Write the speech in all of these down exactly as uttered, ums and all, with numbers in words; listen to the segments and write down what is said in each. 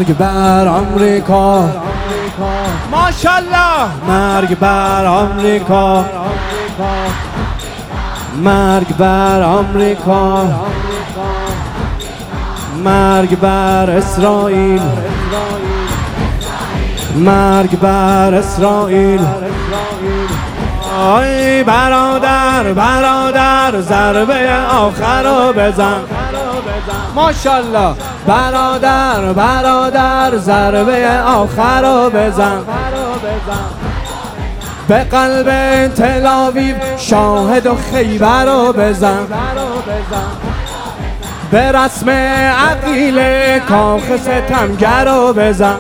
مرگ بر آمریکا، ماشاءالله. مرگ بر آمریکا، مرگ بر آمریکا، مرگ بر اسرائیل، مرگ بر اسرائیل. آی برادر برادر ضربه آخر رو بزن. ماشاءالله. برادر برادر ضربه آخر رو بزن. به قلب تل‌آویو شاهد و خیبر رو بزن. به رسم عقیله کاخ ستمگر رو بزن.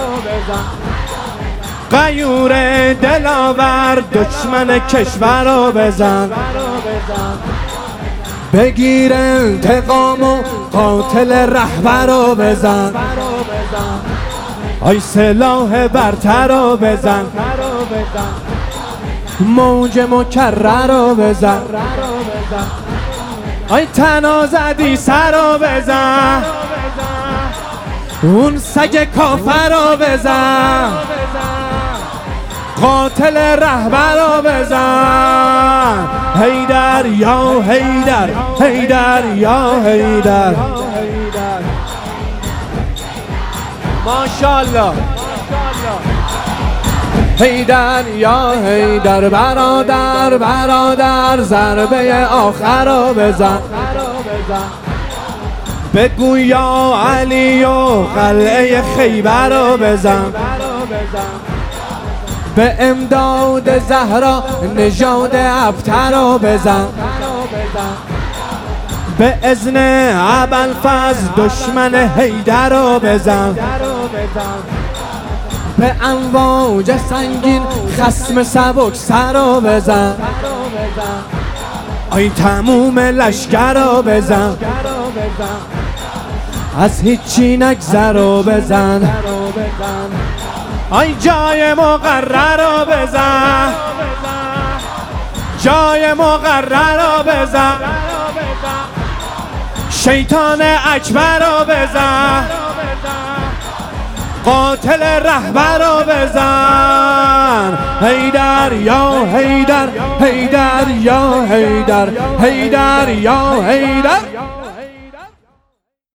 غیور دلاور دشمن کشور رو بزن. بگیر انتقام و قاتل رهبر رو بزن. آی سلاح برتر رو بزن. موج مکرر رو بزن. آی تنازدی سر رو بزن. اون سگ کافر رو بزن. قاتل رهبر رو بزن. حیدر یا حیدر، حیدر یا حیدر. ماشاءالله. حیدر یا حیدر. برادر برادر ضربه آخر رو بزن. بگو یا علی و قلعه خیبر رو بزن. به امداد زهرا نژاد ابتر رو بزن. به اذن ابوالفضل دشمن حیدر رو بزن. به امواج سنگین خصم سبک سر رو بزن. آی تموم لشکر رو بزن. از هیچی نگذر رو بزن. آی جای مقرر رو بزن. جای مقرر رو بزن. شیطان اکبر رو بزن. قاتل رهبر رو بزن. حیدر یا حیدر، حیدر یا حیدر، حیدر یا حیدر.